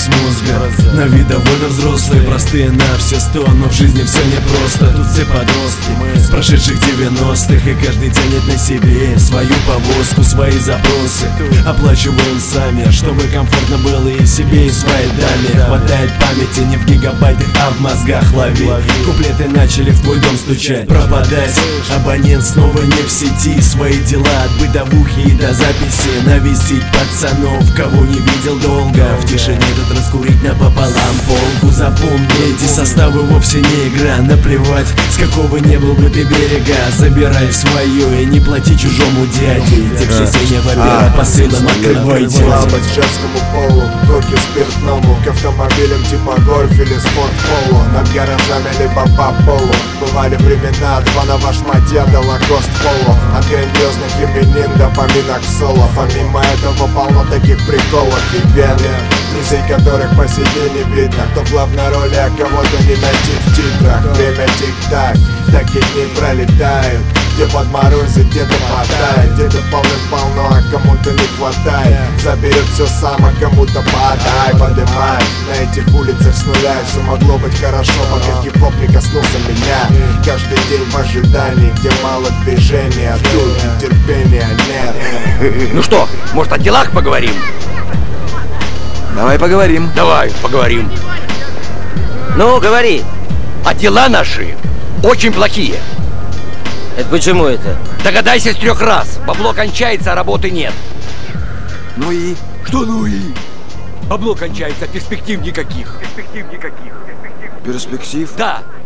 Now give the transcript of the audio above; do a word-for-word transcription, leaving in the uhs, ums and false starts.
с мозга. На вид довольно взрослые, простые на все сто, но в жизни все непросто. Тут все подростки с прошедших девяностых, и каждый тянет на себе свою повозку, свои запросы оплачиваем сами, чтобы комфортно было и себе, и своей даме. Хватает памяти не в гигабайтах, а в мозгах лови. Куплеты начали в твой дом стучать, пропадать. Абонент снова не в сети, свои дела от бытовухи и до записи. Навестить пацанов, кого не видел долго, в тишине тут раскурить напополам полку. Запомни, эти составы вовсе не игра. Наплевать, с какого не был бы ты берега, забирай свое и не плати чужому дяде. Те все синего мира посылом открывайте. Слабость женскому полу, руки спиртному, к автомобилям типа гольф или спорт поло. Над гаражами либо по полу. Бывали времена от званого шматья до лакост поло. От грандиозных именин до поминок в соло. Помимо этого полно таких приколов и вены, друзей которых по сей день не видно. Кто в главной роли, а кого-то не найти в титрах. Время тик-так, такие дни пролетают. Где подморозит, где-то потает, где-то полным-полно, а кому-то не хватает. Заберет все сам, а кому-то подай. Подымай на этих улицах с нуля. Все могло быть хорошо, пока хип-хоп не коснулся меня. Каждый день в ожидании, где мало движения, тут терпения нет. Ну что, может, о делах поговорим? Давай поговорим. Давай поговорим. Ну, говори. А дела наши очень плохие. Это почему это? Догадайся с трех раз. Бабло кончается, а работы нет. Ну и? Что ну и? Бабло кончается, перспектив никаких. Перспектив никаких. Перспектив? Да.